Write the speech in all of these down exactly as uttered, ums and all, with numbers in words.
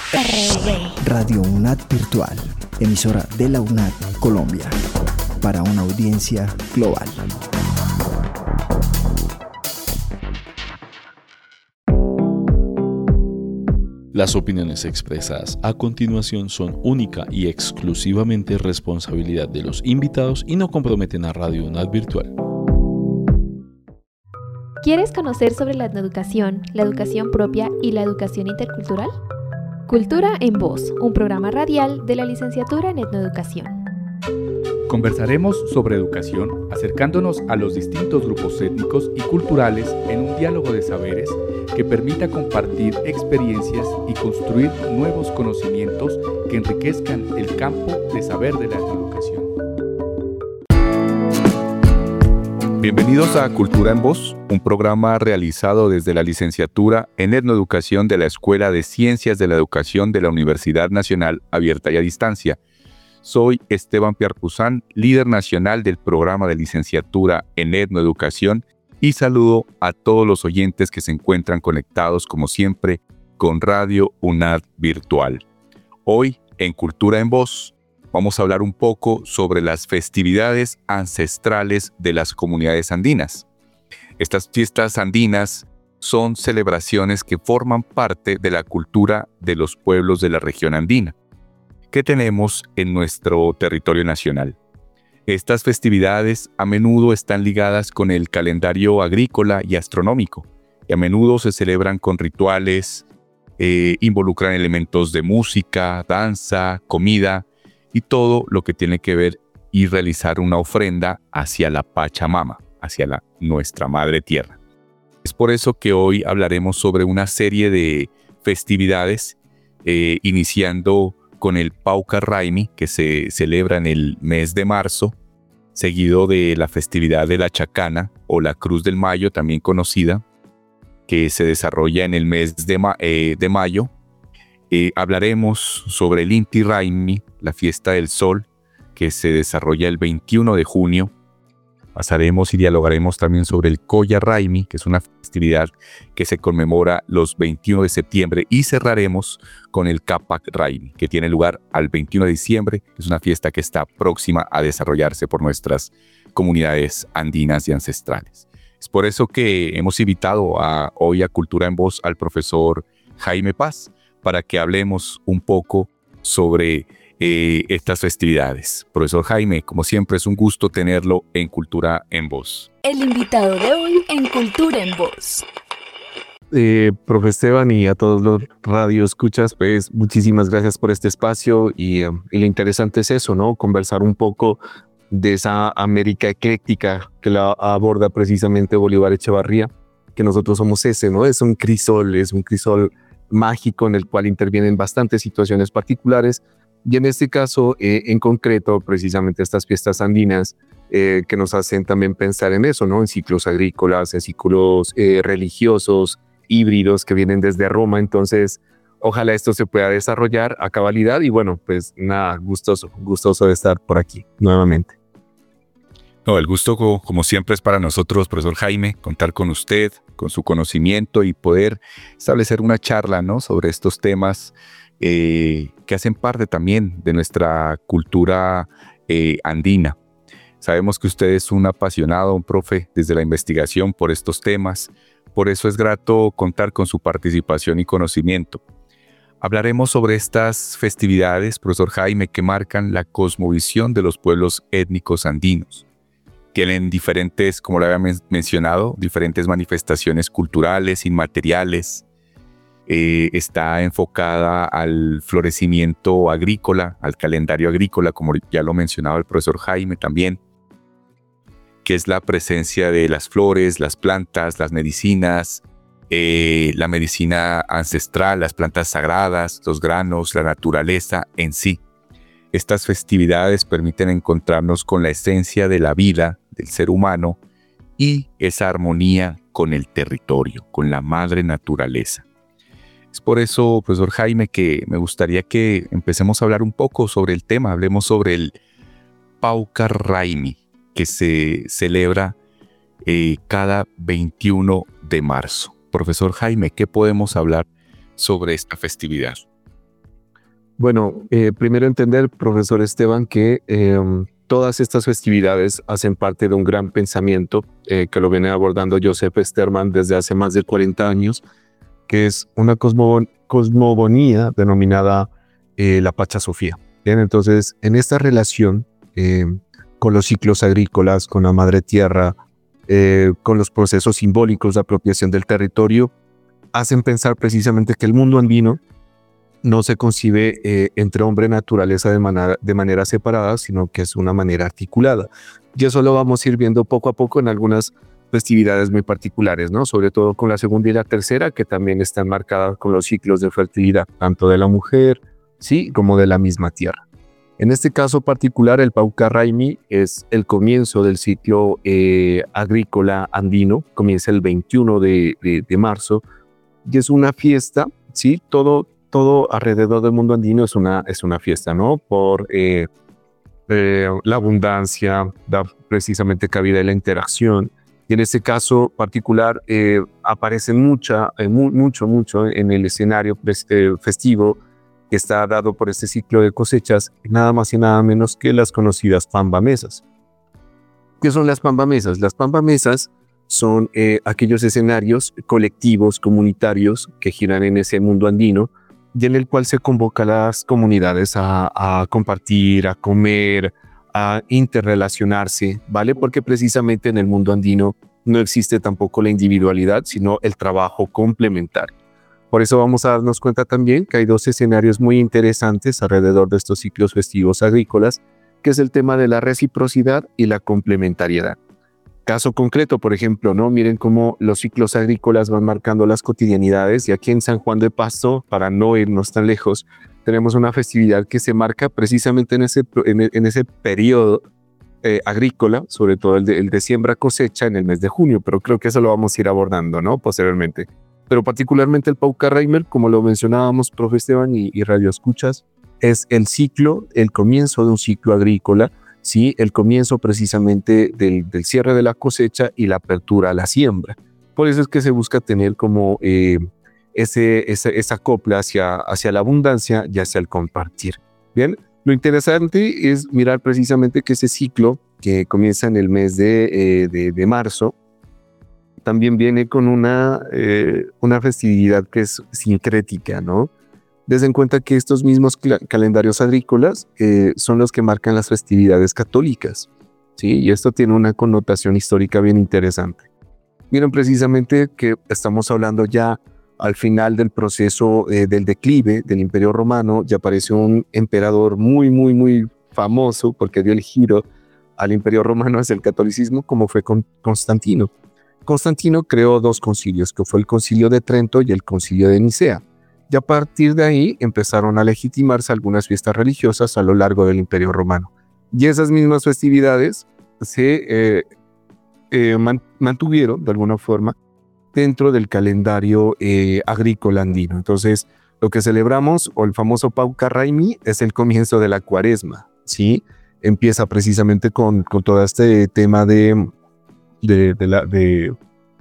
R V. Radio UNAD Virtual, emisora de la UNAD Colombia, para una audiencia global. Las opiniones expresadas a continuación son única y exclusivamente responsabilidad de los invitados y no comprometen a Radio UNAD Virtual. ¿Quieres conocer sobre la etnoeducación, la educación propia y la educación intercultural? Cultura en Voz, un programa radial de la licenciatura en etnoeducación. Conversaremos sobre educación acercándonos a los distintos grupos étnicos y culturales en un diálogo de saberes que permita compartir experiencias y construir nuevos conocimientos que enriquezcan el campo de saber de la etnoeducación. Bienvenidos a Cultura en Voz, un programa realizado desde la licenciatura en etnoeducación de la Escuela de Ciencias de la Educación de la Universidad Nacional Abierta y a Distancia. Soy Esteban Piarcuzán, líder nacional del programa de licenciatura en etnoeducación, y saludo a todos los oyentes que se encuentran conectados, como siempre, con Radio UNAD Virtual. Hoy, en Cultura en Voz, vamos a hablar un poco sobre las festividades ancestrales de las comunidades andinas. Estas fiestas andinas son celebraciones que forman parte de la cultura de los pueblos de la región andina que tenemos en nuestro territorio nacional. Estas festividades a menudo están ligadas con el calendario agrícola y astronómico, y a menudo se celebran con rituales, eh, involucran elementos de música, danza, comida y todo lo que tiene que ver y realizar una ofrenda hacia la Pachamama, hacia la, nuestra Madre Tierra. Es por eso que hoy hablaremos sobre una serie de festividades, eh, iniciando con el Paucar Raimi, que se celebra en el mes de marzo, seguido de la festividad de la Chacana, o la Cruz del Mayo, también conocida, que se desarrolla en el mes de, ma- eh, de mayo. Eh, hablaremos sobre el Inti Raimi, la fiesta del sol, que se desarrolla el veintiuno de junio. Pasaremos y dialogaremos también sobre el Coya Raimi, que es una festividad que se conmemora los veintiuno de septiembre, y cerraremos con el Capac Raimi, que tiene lugar al veintiuno de diciembre. Es una fiesta que está próxima a desarrollarse por nuestras comunidades andinas y ancestrales. Es por eso que hemos invitado a, hoy a Cultura en Voz al profesor Jaime Paz, para que hablemos un poco sobre Eh, estas festividades. Profesor Jaime, como siempre es un gusto tenerlo en Cultura en Voz. El invitado de hoy en Cultura en Voz. Eh, profe Esteban, y a todos los radioescuchas, pues muchísimas gracias por este espacio y, um, y lo interesante es eso, ¿no? Conversar un poco de esa América ecléctica que la aborda precisamente Bolívar Echevarría, que nosotros somos ese, ¿no? Es un crisol, es un crisol mágico en el cual intervienen bastantes situaciones particulares. Y en este caso, eh, en concreto, precisamente estas fiestas andinas eh, que nos hacen también pensar en eso, ¿no? En ciclos agrícolas, en ciclos eh, religiosos, híbridos que vienen desde Roma. Entonces, ojalá esto se pueda desarrollar a cabalidad y bueno, pues nada, gustoso, gustoso de estar por aquí nuevamente. No, el gusto, como, como siempre, es para nosotros, profesor Jaime, contar con usted, con su conocimiento y poder establecer una charla, ¿no? Sobre estos temas Eh, que hacen parte también de nuestra cultura eh, andina. Sabemos que usted es un apasionado, un profe desde la investigación por estos temas, por eso es grato contar con su participación y conocimiento. Hablaremos sobre estas festividades, profesor Jaime, que marcan la cosmovisión de los pueblos étnicos andinos, que tienen diferentes, como lo había men- mencionado, diferentes manifestaciones culturales, inmateriales. Eh, está enfocada al florecimiento agrícola, al calendario agrícola, como ya lo mencionaba el profesor Jaime también, que es la presencia de las flores, las plantas, las medicinas, eh, la medicina ancestral, las plantas sagradas, los granos, la naturaleza en sí. Estas festividades permiten encontrarnos con la esencia de la vida del ser humano y esa armonía con el territorio, con la madre naturaleza. Es por eso, profesor Jaime, que me gustaría que empecemos a hablar un poco sobre el tema. Hablemos sobre el Paucar Raimi, que se celebra eh, cada veintiuno de marzo. Profesor Jaime, ¿qué podemos hablar sobre esta festividad? Bueno, eh, primero entender, profesor Esteban, que eh, todas estas festividades hacen parte de un gran pensamiento eh, que lo viene abordando Joseph Sterman desde hace más de cuarenta años, que es una cosmo, cosmogonía denominada eh, la Pachasofía. Bien, entonces, en esta relación eh, con los ciclos agrícolas, con la madre tierra, eh, con los procesos simbólicos de apropiación del territorio, hacen pensar precisamente que el mundo andino no se concibe eh, entre hombre y naturaleza de manera, de manera separada, sino que es una manera articulada. Y eso lo vamos a ir viendo poco a poco en algunas festividades muy particulares, ¿no? Sobre todo con la segunda y la tercera, que también están marcadas con los ciclos de fertilidad, tanto de la mujer, sí, como de la misma tierra. En este caso particular, el Pauca Raimi es el comienzo del ciclo eh, agrícola andino, comienza el veintiuno de, de, de marzo, y es una fiesta, sí, todo todo alrededor del mundo andino es una, es una fiesta, ¿no? Por eh, eh, la abundancia, da precisamente cabida a la interacción. Y en este caso particular eh, aparece mucha, eh, mu mucho, mucho en el escenario eh, festivo que está dado por este ciclo de cosechas, nada más y nada menos que las conocidas pambamesas. ¿Qué son las pambamesas? Las pambamesas son eh, aquellos escenarios colectivos, comunitarios, que giran en ese mundo andino, y en el cual se convoca a las comunidades a, a compartir, a comer, a interrelacionarse, ¿vale? Porque precisamente en el mundo andino no existe tampoco la individualidad, sino el trabajo complementario. Por eso vamos a darnos cuenta también que hay dos escenarios muy interesantes alrededor de estos ciclos festivos agrícolas, que es el tema de la reciprocidad y la complementariedad. Caso concreto, por ejemplo, ¿no? Miren cómo los ciclos agrícolas van marcando las cotidianidades, y aquí en San Juan de Pasto, para no irnos tan lejos, tenemos una festividad que se marca precisamente en ese, en, en ese periodo eh, agrícola, sobre todo el de, el de siembra cosecha en el mes de junio, pero creo que eso lo vamos a ir abordando, ¿no? Posteriormente. Pero particularmente el Pauca Raimi, como lo mencionábamos, profe Esteban y, y Radio Escuchas, es el ciclo, el comienzo de un ciclo agrícola, ¿sí? El comienzo precisamente del, del cierre de la cosecha y la apertura a la siembra. Por eso es que se busca tener como eh, ese, ese, esa copla hacia, hacia la abundancia y hacia el compartir. Bien, lo interesante es mirar precisamente que ese ciclo que comienza en el mes de, eh, de, de marzo también viene con una, eh, una festividad que es sincrética, ¿no? Des en cuenta que estos mismos calendarios agrícolas eh, son los que marcan las festividades católicas, ¿sí? Y esto tiene una connotación histórica bien interesante. Miren precisamente que estamos hablando ya al final del proceso eh, del declive del Imperio Romano. Ya apareció un emperador muy, muy, muy famoso porque dio el giro al Imperio Romano hacia el catolicismo, como fue con Constantino. Constantino creó dos concilios, que fue el Concilio de Trento y el Concilio de Nicea. Y a partir de ahí empezaron a legitimarse algunas fiestas religiosas a lo largo del Imperio Romano. Y esas mismas festividades se eh, eh, man, mantuvieron de alguna forma dentro del calendario eh, agrícola andino. Entonces, lo que celebramos, o el famoso Pauca Raimi, es el comienzo de la cuaresma, ¿sí? Empieza precisamente con, con todo este tema de, de, de la... De,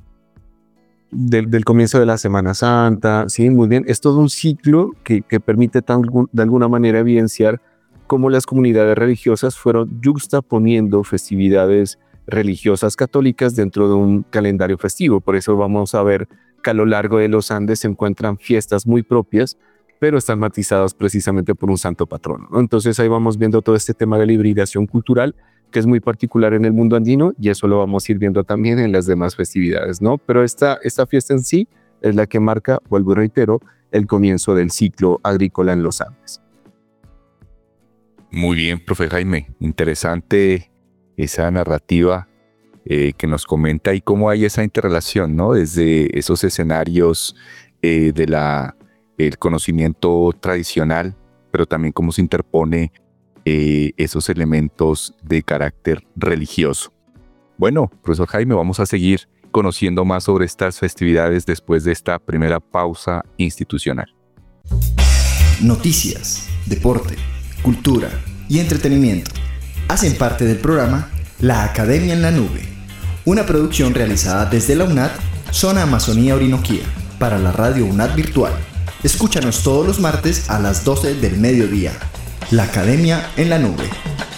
Del, del comienzo de la Semana Santa, sí, muy bien. Es todo un ciclo que, que permite tan, de alguna manera evidenciar cómo las comunidades religiosas fueron yuxtaponiendo festividades religiosas católicas dentro de un calendario festivo. Por eso vamos a ver que a lo largo de los Andes se encuentran fiestas muy propias, pero están matizadas precisamente por un santo patrono, ¿no? Entonces ahí vamos viendo todo este tema de la hibridación cultural, que es muy particular en el mundo andino, y eso lo vamos a ir viendo también en las demás festividades, ¿no? Pero esta, esta fiesta en sí es la que marca, vuelvo y reitero, el comienzo del ciclo agrícola en los Andes. Muy bien, profe Jaime. Interesante esa narrativa eh, que nos comenta y cómo hay esa interrelación, ¿no? Desde esos escenarios eh, de la, el conocimiento tradicional, pero también cómo se interpone Eh, esos elementos de carácter religioso. Bueno, profesor Jaime, vamos a seguir conociendo más sobre estas festividades después de esta primera pausa institucional. Noticias, deporte, cultura y entretenimiento hacen parte del programa La Academia en la Nube, una producción realizada desde la UNAD, Zona Amazonía Orinoquía, para la radio UNAD Virtual. Escúchanos todos los martes a las doce del mediodía. La Academia en la Nube.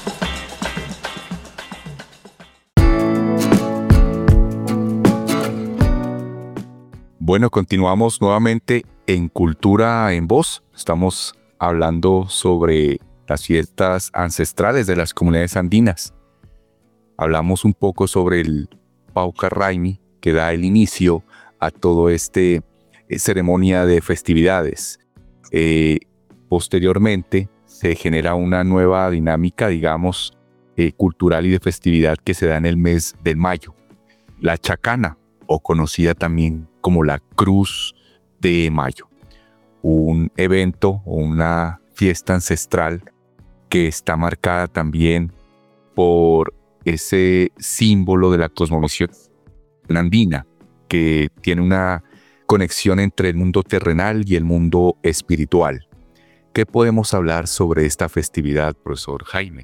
Bueno, continuamos nuevamente en Cultura en Voz. Estamos hablando sobre las fiestas ancestrales de las comunidades andinas. Hablamos un poco sobre el Pauca Raimi, que da el inicio a todo este eh, ceremonia de festividades. Eh, posteriormente se genera una nueva dinámica, digamos, eh, cultural y de festividad que se da en el mes de mayo. La Chacana, o conocida también como la Cruz de Mayo. Un evento o una fiesta ancestral que está marcada también por ese símbolo de la cosmovisión andina, que tiene una conexión entre el mundo terrenal y el mundo espiritual. ¿Qué podemos hablar sobre esta festividad, profesor Jaime?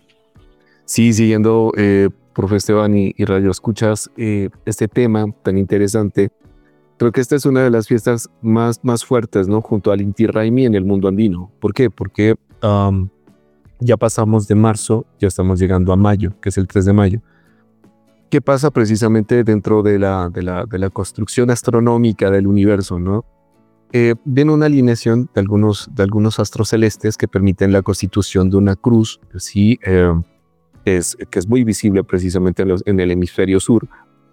Sí, siguiendo, eh, profe Esteban y, y Radio Escuchas, eh, este tema tan interesante, creo que esta es una de las fiestas más, más fuertes, ¿no? Junto al Inti Raymi en el mundo andino. ¿Por qué? Porque um, ya pasamos de marzo, ya estamos llegando a mayo, que es el tres de mayo. ¿Qué pasa precisamente dentro de la, de la, de la construcción astronómica del universo, ¿no? Eh, viene una alineación de algunos, de algunos astros celestes que permiten la constitución de una cruz, ¿sí? Eh, es, que es muy visible precisamente en, los, en el hemisferio sur,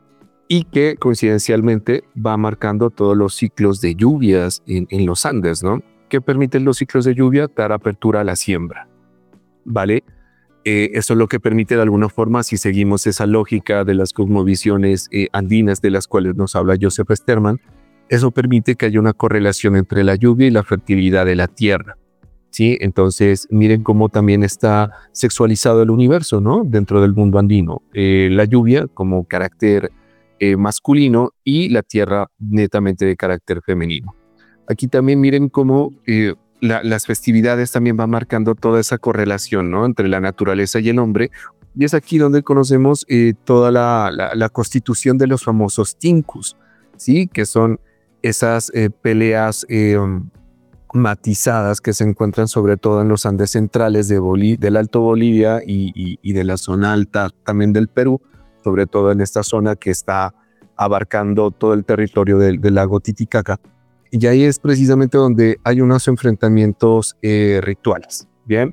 y que coincidencialmente va marcando todos los ciclos de lluvias en, en los Andes, ¿no? Que permiten los ciclos de lluvia dar apertura a la siembra, ¿vale? Eh, eso es lo que permite de alguna forma, si seguimos esa lógica de las cosmovisiones eh, andinas de las cuales nos habla Joseph Sterman, eso permite que haya una correlación entre la lluvia y la fertilidad de la tierra, ¿sí? Entonces, miren cómo también está sexualizado el universo, ¿no? Dentro del mundo andino. Eh, la lluvia como carácter eh, masculino y la tierra netamente de carácter femenino. Aquí también miren cómo eh, la, las festividades también van marcando toda esa correlación, ¿no? Entre la naturaleza y el hombre. Y es aquí donde conocemos eh, toda la, la, la constitución de los famosos tincus, ¿sí? Que son esas eh, peleas eh, um, matizadas que se encuentran sobre todo en los Andes centrales de Bolí- del Alto Bolivia y, y, y de la zona alta también del Perú, sobre todo en esta zona que está abarcando todo el territorio del, del lago Titicaca. Y ahí es precisamente donde hay unos enfrentamientos eh, rituales, ¿bien?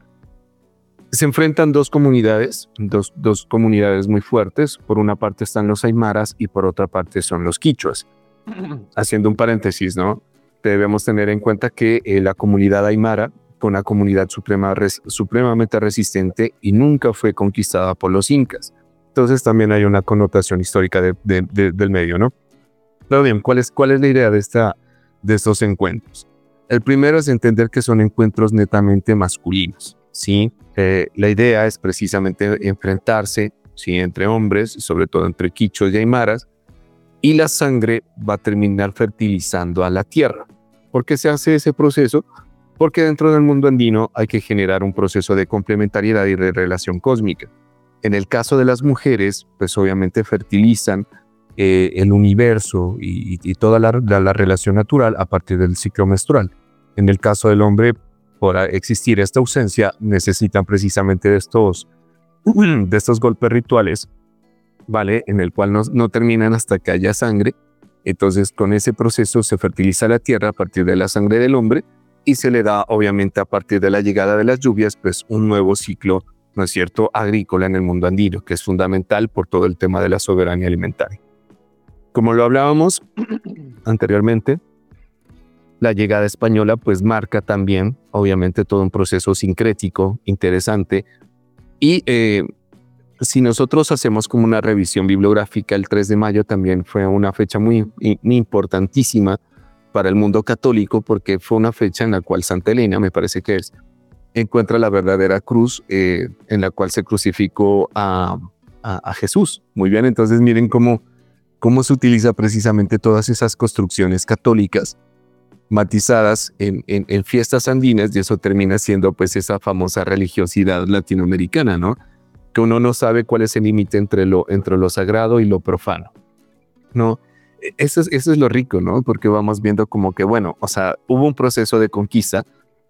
Se enfrentan dos comunidades, dos, dos comunidades muy fuertes. Por una parte están los aymaras y por otra parte son los quichuas. Haciendo un paréntesis, ¿no? Debemos tener en cuenta que eh, la comunidad aymara fue una comunidad suprema, res, supremamente resistente y nunca fue conquistada por los incas. Entonces también hay una connotación histórica de, de, de, del medio, ¿no? Pero bien, ¿cuál es, cuál es la idea de, esta, de estos encuentros? El primero es entender que son encuentros netamente masculinos, ¿sí? Eh, la idea es precisamente enfrentarse, ¿sí? Entre hombres, sobre todo entre quichos y aymaras, y la sangre va a terminar fertilizando a la tierra. ¿Por qué se hace ese proceso? Porque dentro del mundo andino hay que generar un proceso de complementariedad y de relación cósmica. En el caso de las mujeres, pues obviamente fertilizan eh, el universo y, y toda la, la, la relación natural a partir del ciclo menstrual. En el caso del hombre, por existir esta ausencia, necesitan precisamente de estos, de estos golpes rituales, ¿vale? En el cual no, no terminan hasta que haya sangre. Entonces, con ese proceso se fertiliza la tierra a partir de la sangre del hombre y se le da, obviamente, a partir de la llegada de las lluvias, pues un nuevo ciclo, ¿no es cierto?, agrícola en el mundo andino, que es fundamental por todo el tema de la soberanía alimentaria. Como lo hablábamos anteriormente, la llegada española pues marca también, obviamente, todo un proceso sincrético interesante. Y eh, si nosotros hacemos como una revisión bibliográfica, el tres de mayo también fue una fecha muy, muy importantísima para el mundo católico, porque fue una fecha en la cual Santa Elena, me parece que es, encuentra la verdadera cruz eh, en la cual se crucificó a, a, a Jesús. Muy bien, entonces miren cómo, cómo se utiliza precisamente todas esas construcciones católicas matizadas en, en, en fiestas andinas, y eso termina siendo pues esa famosa religiosidad latinoamericana, ¿no? Que uno no sabe cuál es el límite entre lo, entre lo sagrado y lo profano, ¿no? eso es, eso es lo rico, ¿no? Porque vamos viendo como que, bueno, o sea, hubo un proceso de conquista,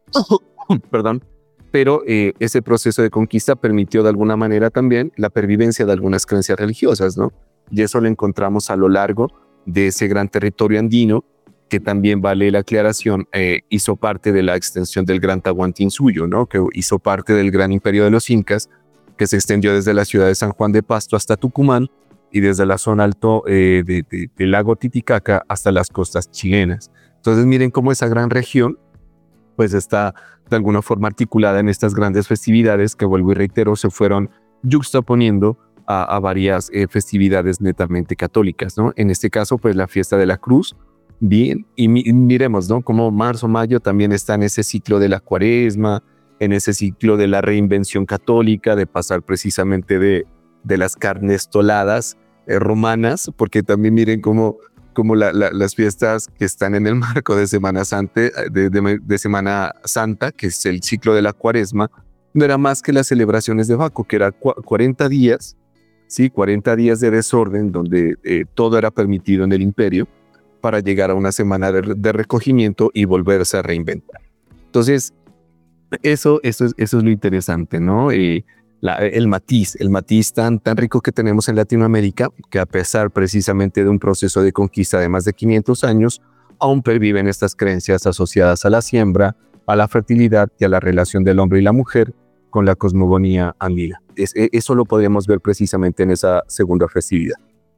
perdón, pero eh, ese proceso de conquista permitió de alguna manera también la pervivencia de algunas creencias religiosas, ¿no? Y eso lo encontramos a lo largo de ese gran territorio andino, que también, vale la aclaración, eh, hizo parte de la extensión del gran Tahuantinsuyo, ¿no? Que hizo parte del gran imperio de los incas, que se extendió desde la ciudad de San Juan de Pasto hasta Tucumán y desde la zona alto eh, de, de, del lago Titicaca hasta las costas chilenas. Entonces miren cómo esa gran región pues está de alguna forma articulada en estas grandes festividades que, vuelvo y reitero, se fueron yuxtaponiendo a, a varias eh, festividades netamente católicas, ¿no? En este caso, pues la fiesta de la Cruz, bien, y mi, miremos, ¿no? Como marzo, mayo también está en ese ciclo de la cuaresma, en ese ciclo de la reinvención católica, de pasar precisamente de, de las carnes toladas eh, romanas, porque también miren cómo, cómo la, la, las fiestas que están en el marco de Semana Santa, de, de, de Semana Santa, que es el ciclo de la cuaresma, no era más que las celebraciones de Baco, que era cu cuarenta días, ¿sí? cuarenta días de desorden, donde eh, todo era permitido en el imperio, para llegar a una semana de, de recogimiento y volverse a reinventar. Entonces, eso, eso, es, eso es lo interesante, ¿no? Eh, la, el matiz, el matiz tan, tan rico que tenemos en Latinoamérica, que a pesar precisamente de un proceso de conquista de más de quinientos años, aún perviven estas creencias asociadas a la siembra, a la fertilidad y a la relación del hombre y la mujer con la cosmogonía andina. Es, eso lo podemos ver precisamente en esa segunda festividad.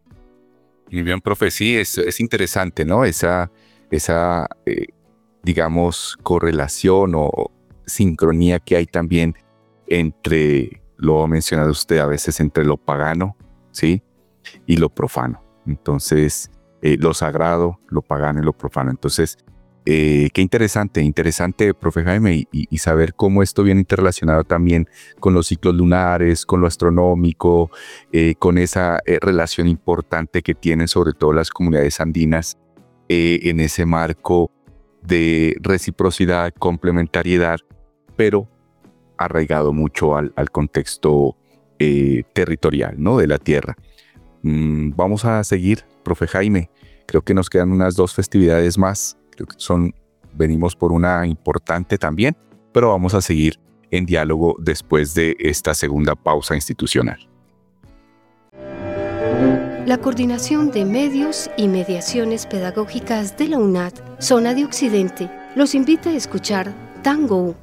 Muy bien, profe, sí, es, es interesante, ¿no? Esa, esa eh, digamos, correlación o sincronía que hay también entre, lo ha mencionado usted a veces, entre lo pagano, ¿sí? Y lo profano. Entonces, eh, lo sagrado, lo pagano y lo profano. Entonces, eh, qué interesante, interesante, profe Jaime, y, y saber cómo esto viene interrelacionado también con los ciclos lunares, con lo astronómico, eh, con esa eh, relación importante que tienen sobre todo las comunidades andinas eh, en ese marco de reciprocidad, complementariedad, pero arraigado mucho al, al contexto eh, territorial, ¿no? De la tierra. Mm, vamos a seguir, profe Jaime. Creo que nos quedan unas dos festividades más. Creo que son, venimos por una importante también, pero vamos a seguir en diálogo después de esta segunda pausa institucional. La Coordinación de Medios y Mediaciones Pedagógicas de la UNAD, Zona de Occidente, los invita a escuchar Tango.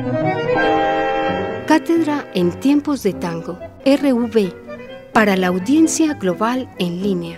Cátedra en Tiempos de Tango, R V, para la audiencia global en línea.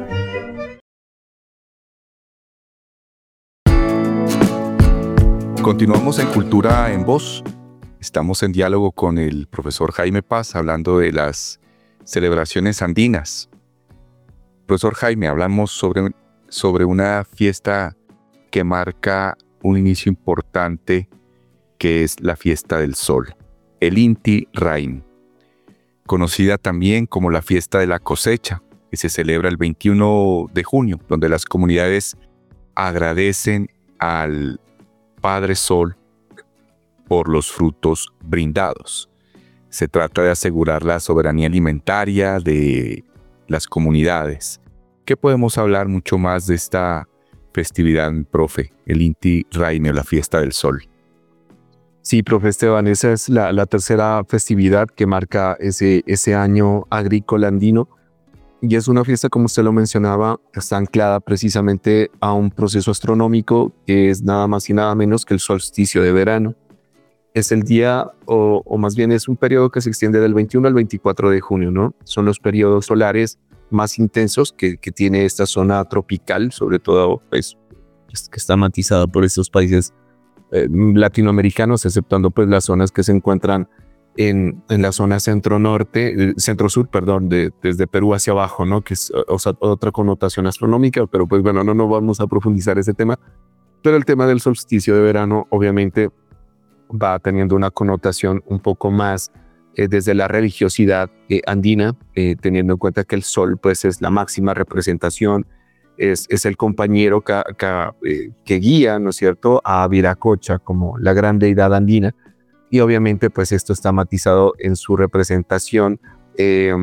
Continuamos en Cultura en Voz. Estamos en diálogo con el profesor Jaime Paz hablando de las celebraciones andinas. Profesor Jaime, hablamos sobre, sobre una fiesta que marca un inicio importante, que es la fiesta del sol, el Inti Raymi, conocida también como la fiesta de la cosecha, que se celebra el veintiuno de junio, donde las comunidades agradecen al Padre Sol por los frutos brindados. Se trata de asegurar la soberanía alimentaria de las comunidades. ¿Qué podemos hablar mucho más de esta festividad, profe? El Inti Raymi, o la fiesta del sol. Sí, profe Esteban, esa es la, la tercera festividad que marca ese, ese año agrícola andino. Y es una fiesta, como usted lo mencionaba, está anclada precisamente a un proceso astronómico que es nada más y nada menos que el solsticio de verano. Es el día, o, o más bien es un periodo que se extiende del veintiuno al veinticuatro de junio, ¿no? Son los periodos solares más intensos que, que tiene esta zona tropical, sobre todo pues, que está matizada por estos países eh, latinoamericanos, exceptuando pues las zonas que se encuentran En, en la zona centro-norte, centro-sur, perdón, de, desde Perú hacia abajo, ¿no? Que es o sea, otra connotación astronómica, pero pues bueno, no, no vamos a profundizar ese tema. Pero el tema del solsticio de verano obviamente va teniendo una connotación un poco más eh, desde la religiosidad eh, andina, eh, teniendo en cuenta que el sol pues es la máxima representación, es, es el compañero que, que, eh, que guía, ¿no es cierto?, a Viracocha como la gran deidad andina. Y obviamente pues esto está matizado en su representación eh,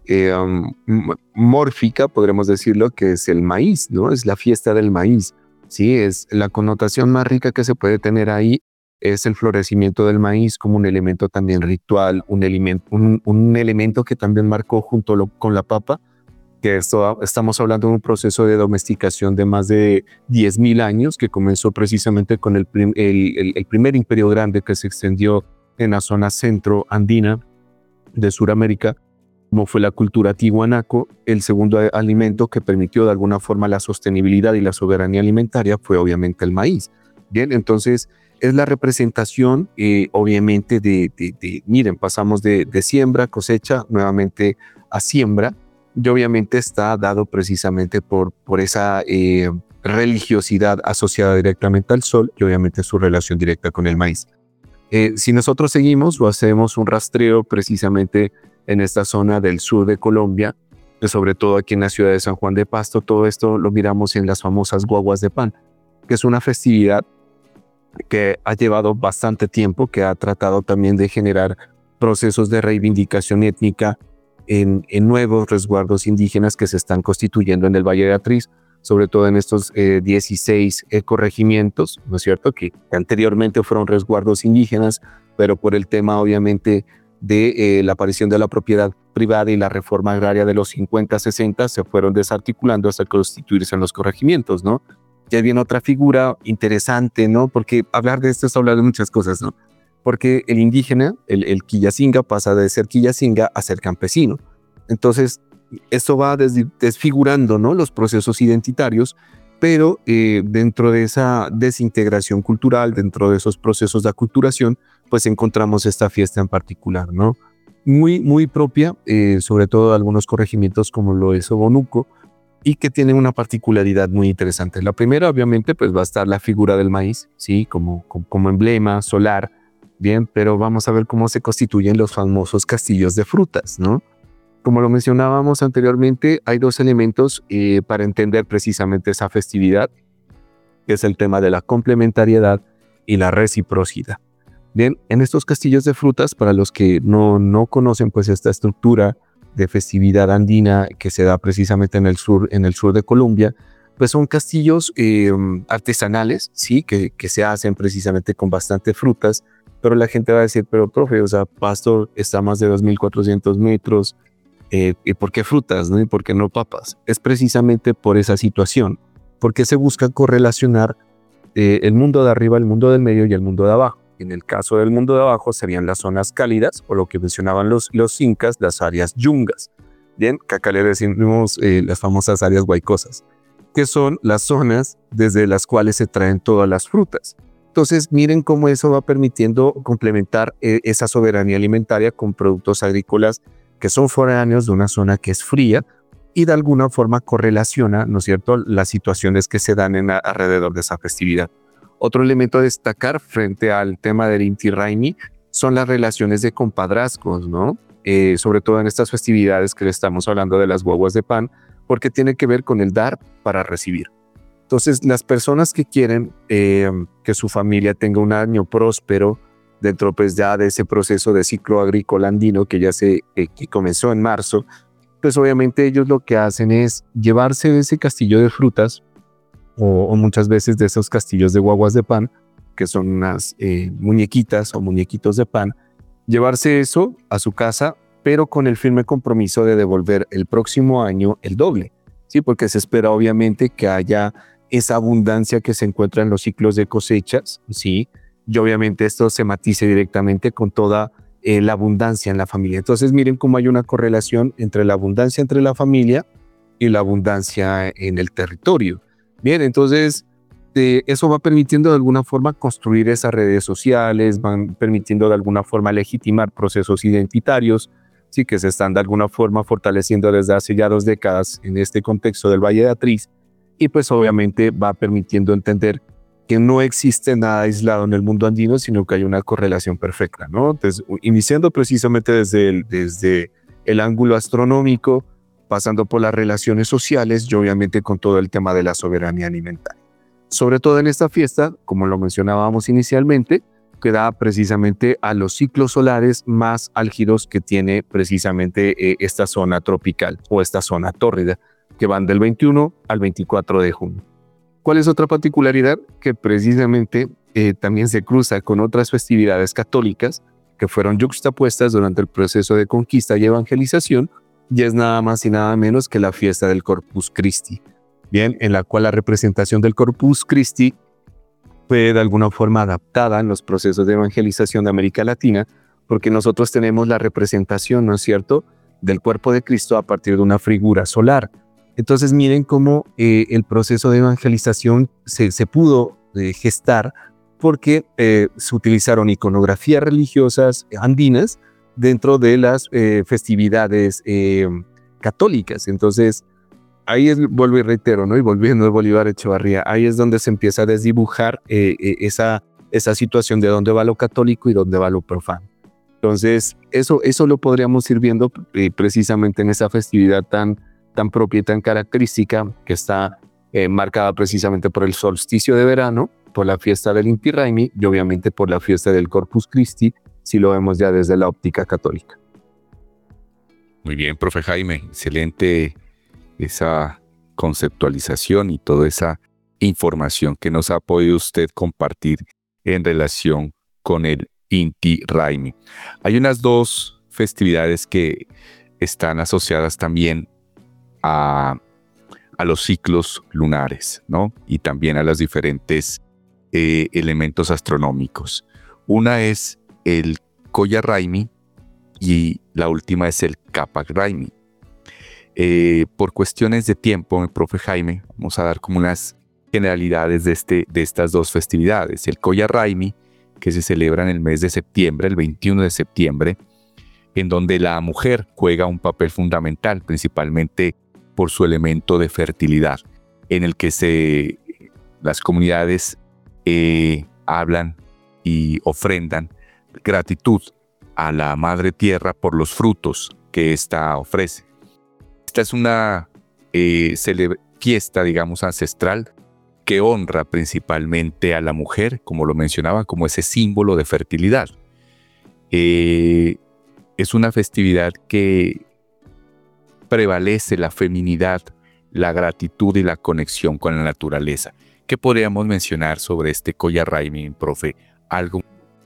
eh, um, mórfica, podremos decirlo, que es el maíz, ¿no? Es la fiesta del maíz, ¿sí? Es la connotación más rica que se puede tener ahí, es el florecimiento del maíz como un elemento también ritual, un, elemento, un, un elemento que también marcó junto lo, con la papa, que esto, estamos hablando de un proceso de domesticación de más de diez mil años, que comenzó precisamente con el, prim, el, el, el primer imperio grande que se extendió en la zona centro-andina de Sudamérica, como fue la cultura tiwanaco. El segundo alimento que permitió de alguna forma la sostenibilidad y la soberanía alimentaria fue obviamente el maíz. Bien, entonces es la representación eh, obviamente de, de, de, miren, pasamos de, de siembra, cosecha, nuevamente a siembra, y obviamente está dado precisamente por, por esa eh, religiosidad asociada directamente al sol y obviamente su relación directa con el maíz. Eh, si nosotros seguimos o hacemos un rastreo precisamente en esta zona del sur de Colombia, sobre todo aquí en la ciudad de San Juan de Pasto, todo esto lo miramos en las famosas guaguas de pan, que es una festividad que ha llevado bastante tiempo, que ha tratado también de generar procesos de reivindicación étnica en, en nuevos resguardos indígenas que se están constituyendo en el Valle de Atriz, sobre todo en estos eh, dieciséis ecorregimientos, ¿no es cierto?, que anteriormente fueron resguardos indígenas, pero por el tema obviamente de eh, la aparición de la propiedad privada y la reforma agraria de los cincuenta, sesenta se fueron desarticulando hasta constituirse en los corregimientos, ¿no? Ya viene otra figura interesante, ¿no? Porque hablar de esto es hablar de muchas cosas, ¿no? Porque el indígena, el, el quillacinga, pasa de ser quillacinga a ser campesino. Entonces, esto va des, desfigurando, ¿no?, los procesos identitarios, pero eh, dentro de esa desintegración cultural, dentro de esos procesos de aculturación, pues encontramos esta fiesta en particular, ¿no? Muy, muy propia, eh, sobre todo de algunos corregimientos como lo es Obonuco, y que tiene una particularidad muy interesante. La primera, obviamente, pues va a estar la figura del maíz, ¿sí?, como, como, como emblema solar, bien, pero vamos a ver cómo se constituyen los famosos castillos de frutas, ¿no? Como lo mencionábamos anteriormente, hay dos elementos eh, para entender precisamente esa festividad, que es el tema de la complementariedad y la reciprocidad. Bien, en estos castillos de frutas, para los que no, no conocen pues esta estructura de festividad andina que se da precisamente en el sur, en el sur de Colombia, pues son castillos eh, artesanales, sí, que, que se hacen precisamente con bastante frutas, pero la gente va a decir, pero profe, o sea, Pasto está a más de dos mil cuatrocientos metros, eh, ¿y por qué frutas, no? ¿Y por qué no papas? Es precisamente por esa situación, porque se busca correlacionar eh, el mundo de arriba, el mundo del medio y el mundo de abajo. En el caso del mundo de abajo serían las zonas cálidas, o lo que mencionaban los, los incas, las áreas yungas. Bien, que acá le decimos eh, las famosas áreas huaycosas, que son las zonas desde las cuales se traen todas las frutas. Entonces, miren cómo eso va permitiendo complementar eh, esa soberanía alimentaria con productos agrícolas que son foráneos de una zona que es fría y de alguna forma correlaciona, ¿no es cierto?, las situaciones que se dan en a, alrededor de esa festividad. Otro elemento a destacar frente al tema del Inti Raymi son las relaciones de compadrazgos, ¿no? Eh, sobre todo en estas festividades que le estamos hablando de las guaguas de pan, porque tiene que ver con el dar para recibir. Entonces, las personas que quieren eh, que su familia tenga un año próspero dentro pues ya de ese proceso de ciclo agrícola andino que ya se eh, que comenzó en marzo, pues obviamente ellos lo que hacen es llevarse ese castillo de frutas o, o muchas veces de esos castillos de guaguas de pan, que son unas eh, muñequitas o muñequitos de pan, llevarse eso a su casa, pero con el firme compromiso de devolver el próximo año el doble, ¿sí? Porque se espera obviamente que haya esa abundancia que se encuentra en los ciclos de cosechas, ¿sí? Y obviamente esto se matice directamente con toda eh, la abundancia en la familia. Entonces miren cómo hay una correlación entre la abundancia entre la familia y la abundancia en el territorio. Bien, entonces eh, eso va permitiendo de alguna forma construir esas redes sociales, van permitiendo de alguna forma legitimar procesos identitarios, sí, que se están de alguna forma fortaleciendo desde hace ya dos décadas en este contexto del Valle de Atriz, y pues obviamente va permitiendo entender que no existe nada aislado en el mundo andino, sino que hay una correlación perfecta, ¿no? Entonces, iniciando precisamente desde el, desde el ángulo astronómico, pasando por las relaciones sociales y obviamente con todo el tema de la soberanía alimentaria. Sobre todo en esta fiesta, como lo mencionábamos inicialmente, que da precisamente a los ciclos solares más álgidos que tiene precisamente eh, esta zona tropical o esta zona tórrida, que van del veintiuno al veinticuatro de junio. ¿Cuál es otra particularidad? Que precisamente eh, también se cruza con otras festividades católicas que fueron yuxtapuestas durante el proceso de conquista y evangelización, y es nada más y nada menos que la fiesta del Corpus Christi, bien, en la cual la representación del Corpus Christi fue de alguna forma adaptada en los procesos de evangelización de América Latina, porque nosotros tenemos la representación, ¿no es cierto?, del cuerpo de Cristo a partir de una figura solar. Entonces miren cómo eh, el proceso de evangelización se, se pudo eh, gestar porque eh, se utilizaron iconografías religiosas andinas dentro de las eh, festividades eh, católicas. Entonces, ahí es, vuelvo y reitero, ¿no? Y volviendo a Bolívar Echevarría, ahí es donde se empieza a desdibujar eh, eh, esa, esa situación de dónde va lo católico y dónde va lo profano. Entonces, eso, eso lo podríamos ir viendo eh, precisamente en esa festividad tan, tan propia y tan característica que está eh, marcada precisamente por el solsticio de verano, por la fiesta del Inti Raymi y obviamente por la fiesta del Corpus Christi, si lo vemos ya desde la óptica católica. Muy bien, profe Jaime, excelente esa conceptualización y toda esa información que nos ha podido usted compartir en relación con el Inti Raymi. Hay unas dos festividades que están asociadas también a, a los ciclos lunares, ¿no? Y también a los diferentes eh, elementos astronómicos. Una es el Koya Raymi y la última es el Capac Raymi. Eh, por cuestiones de tiempo, mi profe Jaime, vamos a dar como unas generalidades de, este, de estas dos festividades. El Koya Raymi, que se celebra en el mes de septiembre, el veintiuno de septiembre, en donde la mujer juega un papel fundamental, principalmente por su elemento de fertilidad, en el que se, las comunidades eh, hablan y ofrendan gratitud a la Madre Tierra por los frutos que ésta ofrece. Esta es una eh, fiesta, digamos, ancestral que honra principalmente a la mujer, como lo mencionaba, como ese símbolo de fertilidad. Eh, es una festividad que prevalece la feminidad, la gratitud y la conexión con la naturaleza. ¿Qué podríamos mencionar sobre este Koya Raymi, profe? Algo.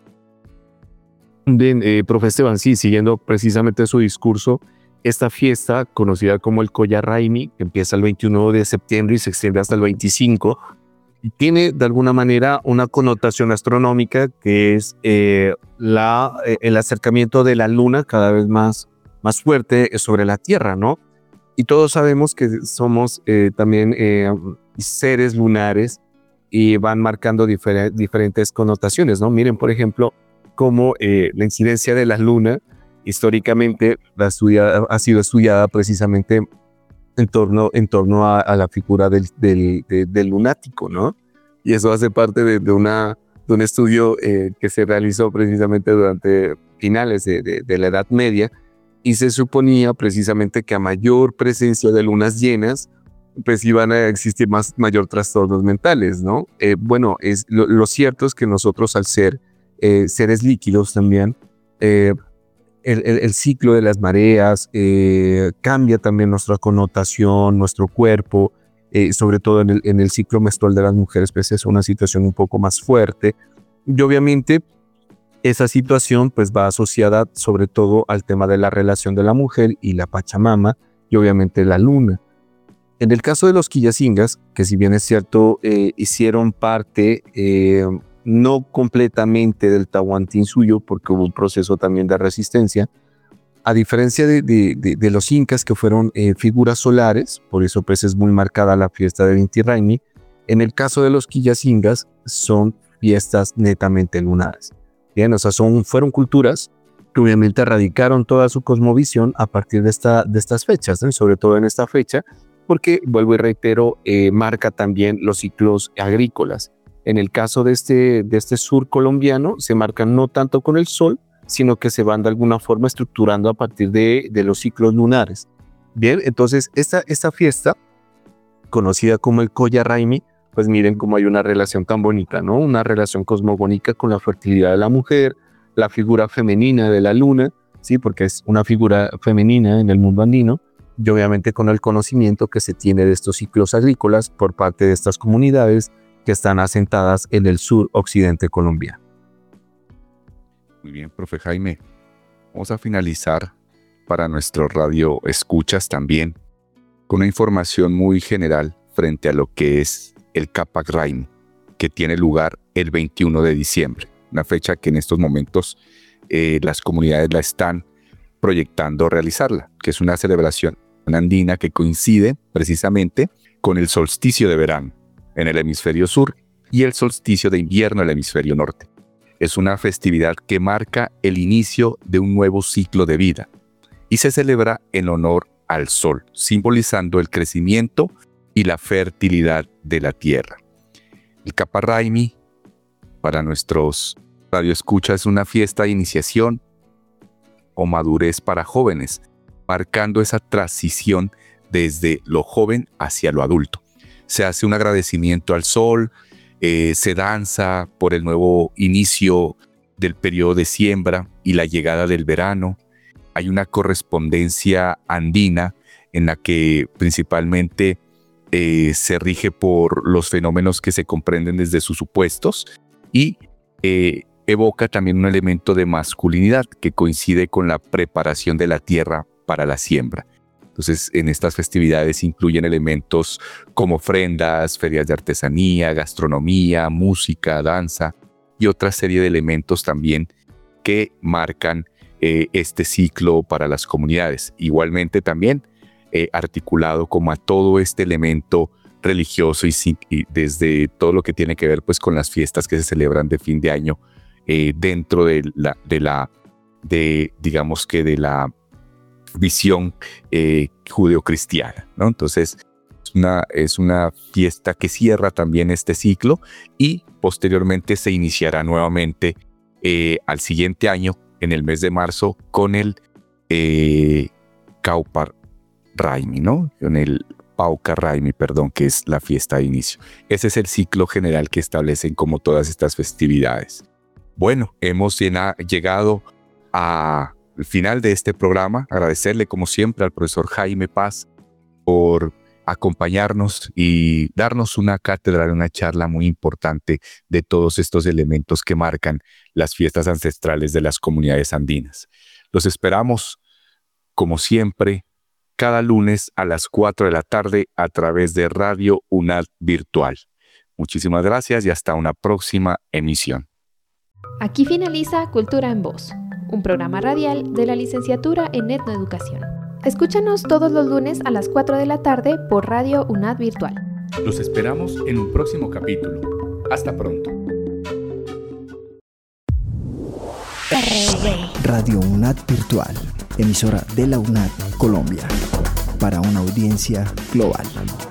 Bien, eh, profe Esteban, sí, siguiendo precisamente su discurso, esta fiesta, conocida como el Koya Raymi, que empieza el veintiuno de septiembre y se extiende hasta el veinticinco, tiene de alguna manera una connotación astronómica que es eh, la, eh, el acercamiento de la luna cada vez más, más fuerte sobre la Tierra, ¿no? Y todos sabemos que somos eh, también eh, seres lunares y van marcando difer- diferentes connotaciones, ¿no? Miren, por ejemplo, cómo eh, la incidencia de la luna históricamente la estudia, ha sido estudiada precisamente en torno, en torno a, a la figura del, del, de, del lunático, ¿no? Y eso hace parte de, de, una, de un estudio eh, que se realizó precisamente durante finales de, de, de la Edad Media, y se suponía precisamente que a mayor presencia de lunas llenas, pues iban a existir más, mayor trastornos mentales, ¿no? Eh, bueno, es, lo, lo cierto es que nosotros al ser eh, seres líquidos también, eh, El, el, el ciclo de las mareas eh, cambia también nuestra connotación, nuestro cuerpo, eh, sobre todo en el, en el ciclo menstrual de las mujeres, pues es una situación un poco más fuerte. Y obviamente esa situación pues va asociada sobre todo al tema de la relación de la mujer y la Pachamama y obviamente la luna. En el caso de los Quillacingas, que si bien es cierto, eh, hicieron parte... Eh, no completamente del Tahuantinsuyo, porque hubo un proceso también de resistencia, a diferencia de, de, de, de los incas que fueron eh, figuras solares, por eso pues es muy marcada la fiesta del Inti Raymi. En el caso de los Quillacingas son fiestas netamente lunares. Bien, o sea, son, fueron culturas que obviamente radicaron toda su cosmovisión a partir de, esta, de estas fechas, ¿no? Y sobre todo en esta fecha, porque, vuelvo y reitero, eh, marca también los ciclos agrícolas. En el caso de este, de este sur colombiano, se marcan no tanto con el sol, sino que se van de alguna forma estructurando a partir de, de los ciclos lunares. Bien, entonces esta, esta fiesta, conocida como el Koya Raymi, pues miren cómo hay una relación tan bonita, ¿no? Una relación cosmogónica con la fertilidad de la mujer, la figura femenina de la luna, sí, porque es una figura femenina en el mundo andino, y obviamente con el conocimiento que se tiene de estos ciclos agrícolas por parte de estas comunidades que están asentadas en el sur occidente colombiano. Muy bien, profe Jaime. Vamos a finalizar para nuestro radio escuchas también con una información muy general frente a lo que es el Capac Raimi, que tiene lugar el veintiuno de diciembre, una fecha que en estos momentos eh, las comunidades la están proyectando realizarla, que es una celebración andina que coincide precisamente con el solsticio de verano en el hemisferio sur y el solsticio de invierno en el hemisferio norte. Es una festividad que marca el inicio de un nuevo ciclo de vida y se celebra en honor al sol, simbolizando el crecimiento y la fertilidad de la tierra. El Capac Raimi, para nuestros radioescuchas, es una fiesta de iniciación o madurez para jóvenes, marcando esa transición desde lo joven hacia lo adulto. Se hace un agradecimiento al sol, eh, se danza por el nuevo inicio del periodo de siembra y la llegada del verano. Hay una correspondencia andina en la que principalmente eh, se rige por los fenómenos que se comprenden desde sus supuestos y eh, evoca también un elemento de masculinidad que coincide con la preparación de la tierra para la siembra. Entonces, en estas festividades incluyen elementos como ofrendas, ferias de artesanía, gastronomía, música, danza y otra serie de elementos también que marcan eh, este ciclo para las comunidades. Igualmente también eh, articulado como a todo este elemento religioso y, y desde todo lo que tiene que ver pues con las fiestas que se celebran de fin de año eh, dentro de la, de la, de, digamos que de la visión eh, judeocristiana, ¿no? Entonces es una, es una fiesta que cierra también este ciclo y posteriormente se iniciará nuevamente eh, al siguiente año, en el mes de marzo, con el eh, Capac Raimi, ¿no? Con el Pauca Raimi, perdón, que es la fiesta de inicio. Ese es el ciclo general que establecen como todas estas festividades. Bueno, hemos llena, llegado a al final de este programa. Agradecerle como siempre al profesor Jaime Paz por acompañarnos y darnos una cátedra, una charla muy importante de todos estos elementos que marcan las fiestas ancestrales de las comunidades andinas. Los esperamos como siempre cada lunes a las cuatro de la tarde a través de Radio UNAD Virtual. Muchísimas gracias y hasta una próxima emisión. Aquí finaliza Cultura en Voz, un programa radial de la licenciatura en Etnoeducación. Escúchanos todos los lunes a las cuatro de la tarde por Radio UNAD Virtual. Los esperamos en un próximo capítulo. Hasta pronto. Radio UNAD Virtual, emisora de la UNAD Colombia, para una audiencia global.